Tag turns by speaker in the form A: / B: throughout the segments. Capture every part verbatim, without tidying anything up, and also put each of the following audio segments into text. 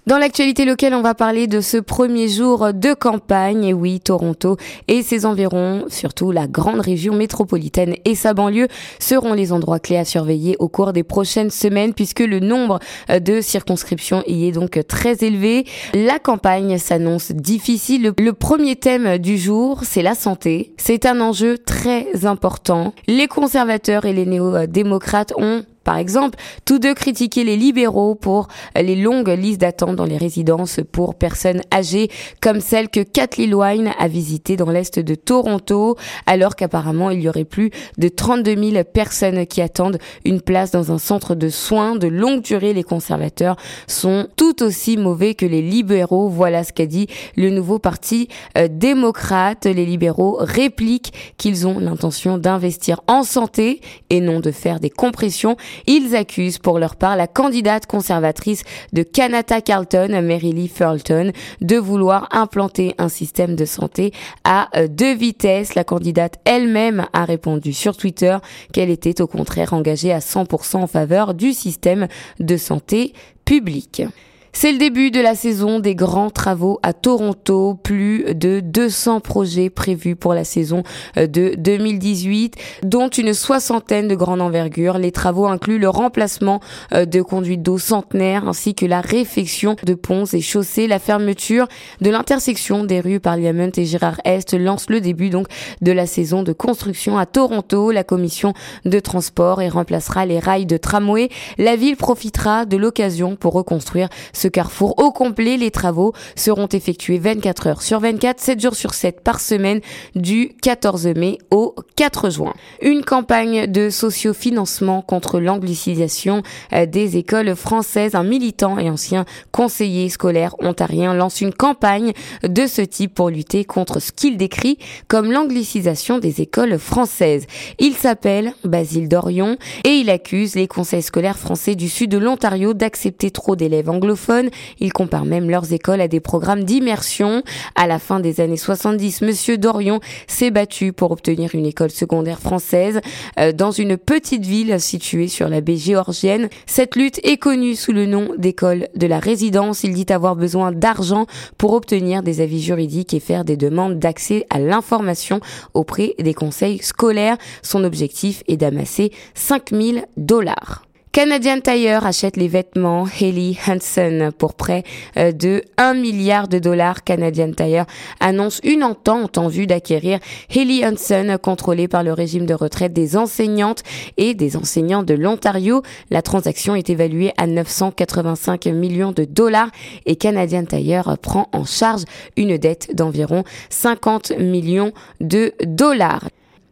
A: Dans l'actualité locale, on va parler de ce premier jour de campagne. Et oui, Toronto et ses environs, surtout la grande région métropolitaine et sa banlieue, seront les endroits clés à surveiller au cours des prochaines semaines puisque le nombre de circonscriptions y est donc très élevé. La campagne s'annonce difficile. Le premier thème du jour, c'est la santé. C'est un enjeu très important. Les conservateurs et les néo-démocrates ont par exemple, tous deux critiquaient les libéraux pour les longues listes d'attente dans les résidences pour personnes âgées, comme celle que Kathleen Wynne a visitée dans l'est de Toronto, alors qu'apparemment il y aurait plus de trente-deux mille personnes qui attendent une place dans un centre de soins de longue durée. Les conservateurs sont tout aussi mauvais que les libéraux. Voilà ce qu'a dit le nouveau parti euh, démocrate. Les libéraux répliquent qu'ils ont l'intention d'investir en santé et non de faire des compressions. Ils accusent pour leur part la candidate conservatrice de Kanata-Carleton, Mary Lee Fulton, de vouloir implanter un système de santé à deux vitesses. La candidate elle-même a répondu sur Twitter qu'elle était au contraire engagée à cent pour cent en faveur du système de santé public. C'est le début de la saison des grands travaux à Toronto. Plus de deux cents projets prévus pour la saison de deux mille dix-huit, dont une soixantaine de grande envergure. Les travaux incluent le remplacement de conduites d'eau centenaires ainsi que la réfection de ponts et chaussées. La fermeture de l'intersection des rues Parliament et Girard-Est lance le début donc de la saison de construction à Toronto. La commission de transport et remplacera les rails de tramway. La ville profitera de l'occasion pour reconstruire ce carrefour au complet. Les travaux seront effectués vingt-quatre heures sur vingt-quatre, sept jours sur sept par semaine du quatorze mai au quatre juin. Une campagne de sociofinancement contre l'anglicisation des écoles françaises. Un militant et ancien conseiller scolaire ontarien lance une campagne de ce type pour lutter contre ce qu'il décrit comme l'anglicisation des écoles françaises. Il s'appelle Basile Dorion et il accuse les conseils scolaires français du sud de l'Ontario d'accepter trop d'élèves anglophones. Il compare même leurs écoles à des programmes d'immersion. À la fin des années soixante-dix, Monsieur Dorion s'est battu pour obtenir une école secondaire française euh, dans une petite ville située sur la baie Géorgienne. Cette lutte est connue sous le nom d'école de la résidence. Il dit avoir besoin d'argent pour obtenir des avis juridiques et faire des demandes d'accès à l'information auprès des conseils scolaires. Son objectif est d'amasser cinq mille dollars. Canadian Tire achète les vêtements Helly Hansen pour près de un milliard de dollars. Canadian Tire annonce une entente en vue d'acquérir Helly Hansen, contrôlée par le régime de retraite des enseignantes et des enseignants de l'Ontario. La transaction est évaluée à neuf cent quatre-vingt-cinq millions de dollars et Canadian Tire prend en charge une dette d'environ cinquante millions de dollars.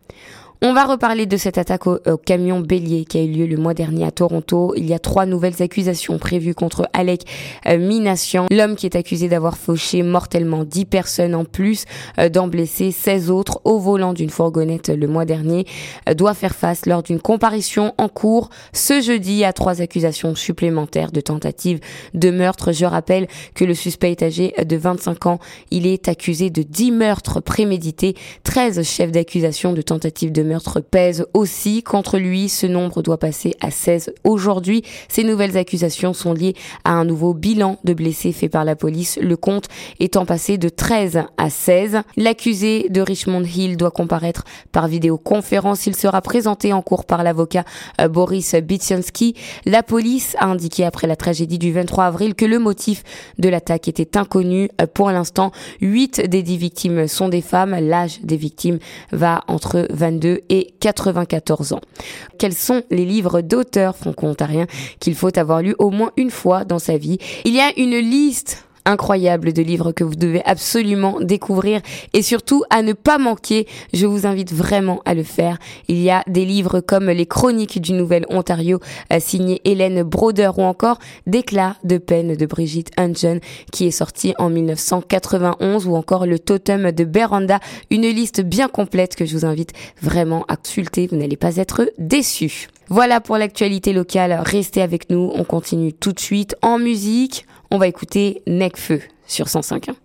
A: On va reparler de cette attaque au, au camion bélier qui a eu lieu le mois dernier à Toronto. Il y a trois nouvelles accusations prévues contre Alec euh, Minassian, l'homme qui est accusé d'avoir fauché mortellement dix personnes en plus euh, d'en blesser seize autres au volant d'une fourgonnette le mois dernier, euh, doit faire face lors d'une comparution en cours ce jeudi à trois accusations supplémentaires de tentative de meurtre. Je rappelle que le suspect est âgé de vingt-cinq ans. Il est accusé de dix meurtres prémédités. treize chefs d'accusation de tentative de meurtre pèse aussi contre lui. Ce nombre doit passer à seize aujourd'hui. Ces nouvelles accusations sont liées à un nouveau bilan de blessés fait par la police, le compte étant passé de treize à seize. L'accusé de Richmond Hill doit comparaître par vidéoconférence. Il sera présenté en cours par l'avocat Boris Bitsiansky. La police a indiqué après la tragédie du vingt-trois avril que le motif de l'attaque était inconnu. Pour l'instant, huit des dix victimes sont des femmes. L'âge des victimes va entre vingt-deux et quatre-vingt-quatorze ans. Quels sont les livres d'auteurs franco-ontariens qu'il faut avoir lu au moins une fois dans sa vie? Il y a une liste incroyable de livres que vous devez absolument découvrir et surtout à ne pas manquer. Je vous invite vraiment à le faire. Il y a des livres comme Les Chroniques du Nouvel Ontario euh, signé Hélène Broder ou encore D'éclat de peine de Brigitte Hunton qui est sorti en dix-neuf cent quatre-vingt-onze ou encore Le Totem de Beranda. Une liste bien complète que je vous invite vraiment à consulter. Vous n'allez pas être déçus. Voilà pour l'actualité locale. Restez avec nous. On continue tout de suite en musique. On va écouter Necfeu sur cent cinq point un.